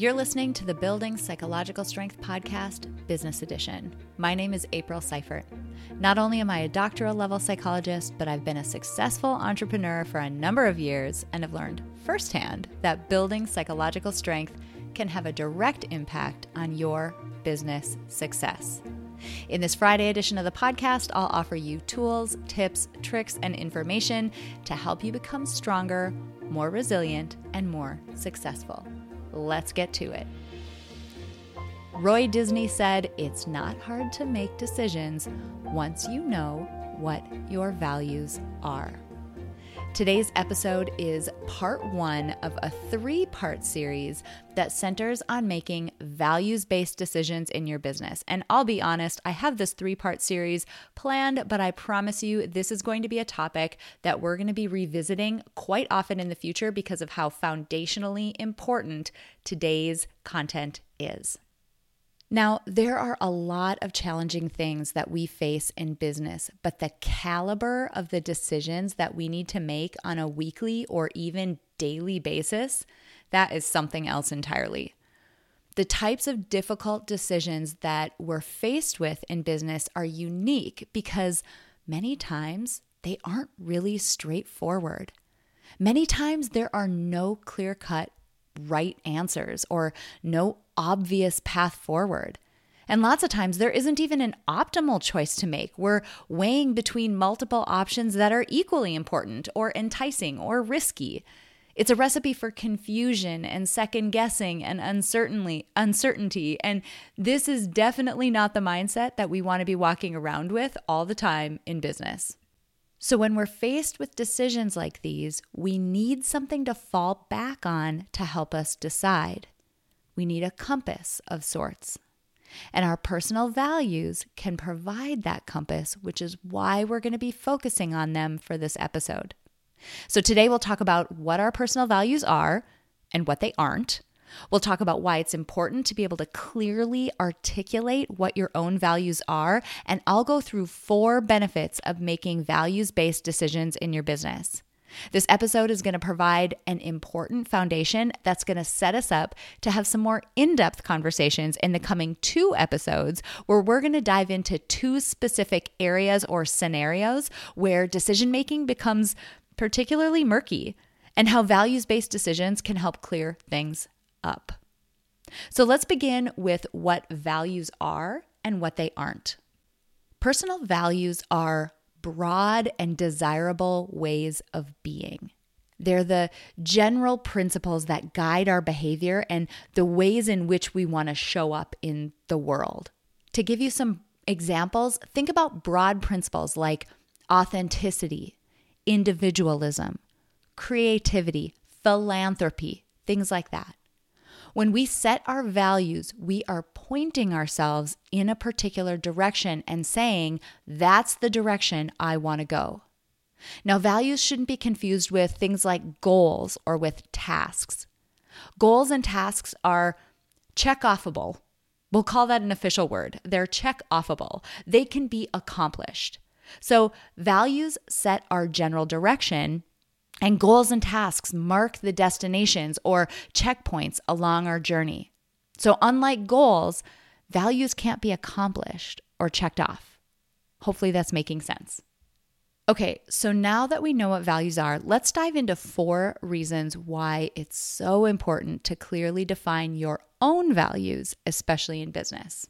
You're listening to the Building Psychological Strength podcast, Business Edition. My name is April Seifert. Not only am I a doctoral level psychologist, but I've been a successful entrepreneur for a number of years and have learned firsthand that building psychological strength can have a direct impact on your business success. In this Friday edition of the podcast, I'll offer you tools, tips, tricks, and information to help you become stronger, more resilient, and more successful. Let's get to it. Roy Disney said, "It's not hard to make decisions once you know what your values are." Today's episode is part one of a three-part series that centers on making values-based decisions in your business. And I'll be honest, I have this three-part series planned, but I promise you this is going to be a topic that we're going to be revisiting quite often in the future because of how foundationally important today's content is. Now, there are a lot of challenging things that we face in business, but the caliber of the decisions that we need to make on a weekly or even daily basis, that is something else entirely. The types of difficult decisions that we're faced with in business are unique because many times they aren't really straightforward. Many times there are no clear-cut right answers or no obvious path forward. And lots of times there isn't even an optimal choice to make. We're weighing between multiple options that are equally important or enticing or risky. It's a recipe for confusion and second guessing and uncertainty. And this is definitely not the mindset that we want to be walking around with all the time in business. So when we're faced with decisions like these, we need something to fall back on to help us decide. We need a compass of sorts. And our personal values can provide that compass, which is why we're going to be focusing on them for this episode. So today we'll talk about what our personal values are and what they aren't. We'll talk about why it's important to be able to clearly articulate what your own values are, and I'll go through 4 benefits of making values-based decisions in your business. This episode is going to provide an important foundation that's going to set us up to have some more in-depth conversations in the coming 2 episodes where we're going to dive into 2 specific areas or scenarios where decision-making becomes particularly murky and how values-based decisions can help clear things up. So let's begin with what values are and what they aren't. Personal values are broad and desirable ways of being. They're the general principles that guide our behavior and the ways in which we want to show up in the world. To give you some examples, think about broad principles like authenticity, individualism, creativity, philanthropy, things like that. When we set our values, we are pointing ourselves in a particular direction and saying, that's the direction I want to go. Now, values shouldn't be confused with things like goals or with tasks. Goals and tasks are check-offable. We'll call that an official word. They're check-offable. They can be accomplished. So values set our general direction, and goals and tasks mark the destinations or checkpoints along our journey. So unlike goals, values can't be accomplished or checked off. Hopefully that's making sense. Okay, so now that we know what values are, let's dive into 4 reasons why it's so important to clearly define your own values, especially in business.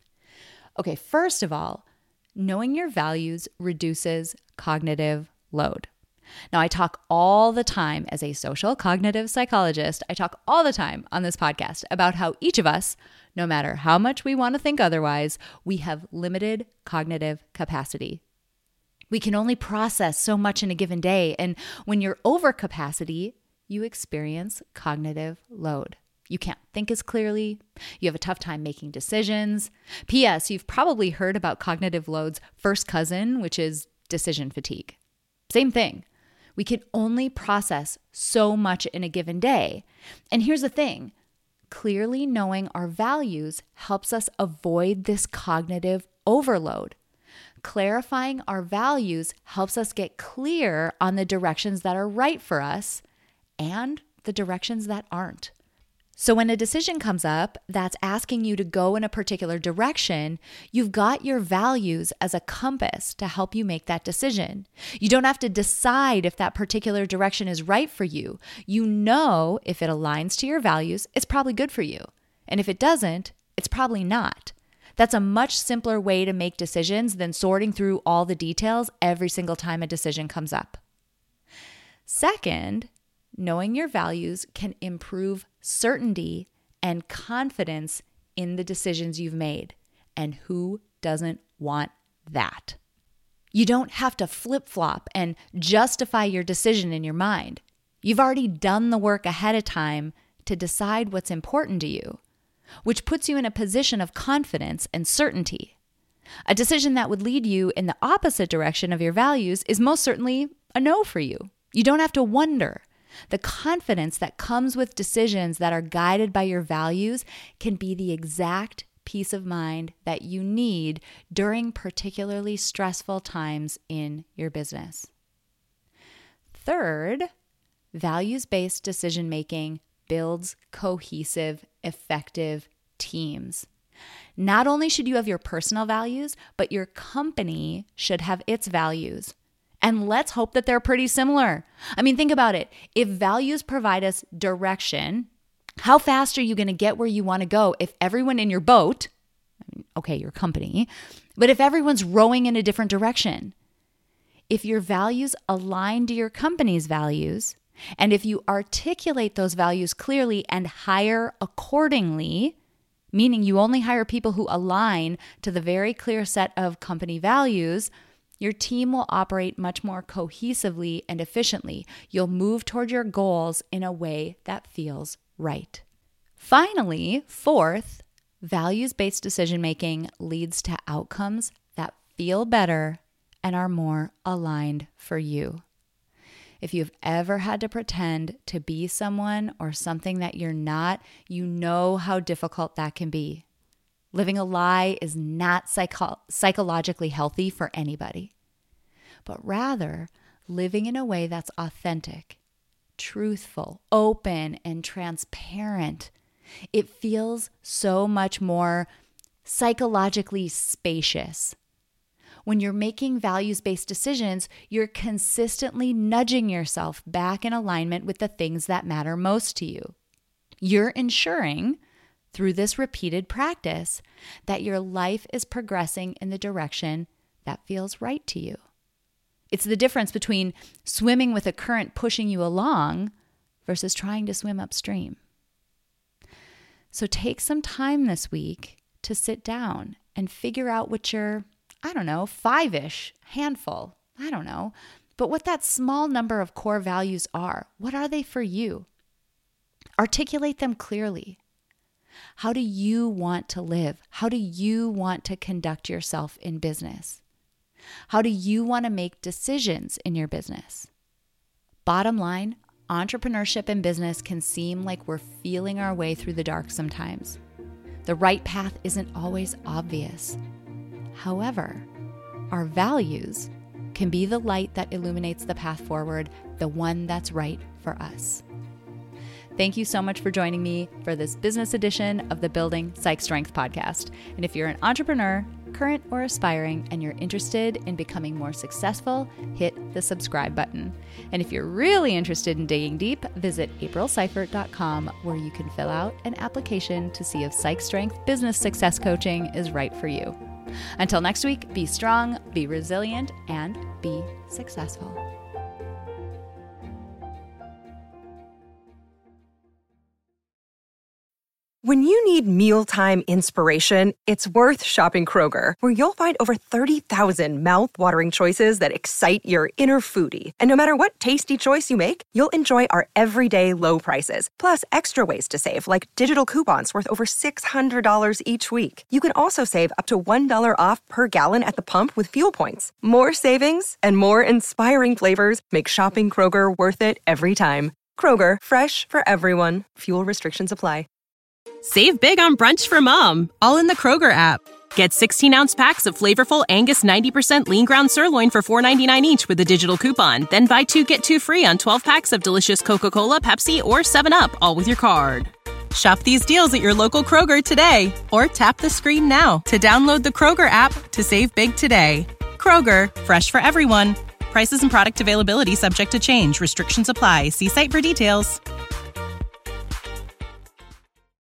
Okay, first of all, knowing your values reduces cognitive load. Now, I talk all the time as a social cognitive psychologist. I talk all the time on this podcast about how each of us, no matter how much we want to think otherwise, we have limited cognitive capacity. We can only process so much in a given day. And when you're over capacity, you experience cognitive load. You can't think as clearly. You have a tough time making decisions. P.S. You've probably heard about cognitive load's first cousin, which is decision fatigue. Same thing. We can only process so much in a given day. And here's the thing. Clearly knowing our values helps us avoid this cognitive overload. Clarifying our values helps us get clear on the directions that are right for us and the directions that aren't. So when a decision comes up that's asking you to go in a particular direction, you've got your values as a compass to help you make that decision. You don't have to decide if that particular direction is right for you. You know if it aligns to your values, it's probably good for you. And if it doesn't, it's probably not. That's a much simpler way to make decisions than sorting through all the details every single time a decision comes up. Second, knowing your values can improve certainty and confidence in the decisions you've made. And who doesn't want that? You don't have to flip-flop and justify your decision in your mind. You've already done the work ahead of time to decide what's important to you, which puts you in a position of confidence and certainty. A decision that would lead you in the opposite direction of your values is most certainly a no for you. You don't have to wonder. The confidence that comes with decisions that are guided by your values can be the exact peace of mind that you need during particularly stressful times in your business. Third, values-based decision-making builds cohesive, effective teams. Not only should you have your personal values, but your company should have its values. And let's hope that they're pretty similar. I mean, think about it. If values provide us direction, how fast are you going to get where you want to go if everyone in your boat, okay, your company, but if everyone's rowing in a different direction? If your values align to your company's values, and if you articulate those values clearly and hire accordingly, meaning you only hire people who align to the very clear set of company values, your team will operate much more cohesively and efficiently. You'll move toward your goals in a way that feels right. Finally, fourth, values-based decision-making leads to outcomes that feel better and are more aligned for you. If you've ever had to pretend to be someone or something that you're not, you know how difficult that can be. Living a lie is not psychologically healthy for anybody, but rather living in a way that's authentic, truthful, open, and transparent. It feels so much more psychologically spacious. When you're making values-based decisions, you're consistently nudging yourself back in alignment with the things that matter most to you. You're ensuring, through this repeated practice, that your life is progressing in the direction that feels right to you. It's the difference between swimming with a current pushing you along versus trying to swim upstream. So take some time this week to sit down and figure out what your, 5-ish handful, but what that small number of core values are. What are they for you? Articulate them clearly. How do you want to live? How do you want to conduct yourself in business? How do you want to make decisions in your business? Bottom line, entrepreneurship and business can seem like we're feeling our way through the dark sometimes. The right path isn't always obvious. However, our values can be the light that illuminates the path forward, the one that's right for us. Thank you so much for joining me for this business edition of the Building Psych Strength podcast. And if you're an entrepreneur, current or aspiring, and you're interested in becoming more successful, hit the subscribe button. And if you're really interested in digging deep, visit aprilseifert.com, where you can fill out an application to see if Psych Strength Business Success Coaching is right for you. Until next week, be strong, be resilient, and be successful. When you need mealtime inspiration, it's worth shopping Kroger, where you'll find over 30,000 mouth-watering choices that excite your inner foodie. And no matter what tasty choice you make, you'll enjoy our everyday low prices, plus extra ways to save, like digital coupons worth over $600 each week. You can also save up to $1 off per gallon at the pump with fuel points. More savings and more inspiring flavors make shopping Kroger worth it every time. Kroger, fresh for everyone. Fuel restrictions apply. Save big on brunch for mom, all in the Kroger app. Get 16-ounce packs of flavorful Angus 90% lean ground sirloin for $4.99 each with a digital coupon. Then buy 2, get 2 free on 12 packs of delicious Coca-Cola, Pepsi, or 7-Up, all with your card. Shop these deals at your local Kroger today, or tap the screen now to download the Kroger app to save big today. Kroger, fresh for everyone. Prices and product availability subject to change. Restrictions apply. See site for details.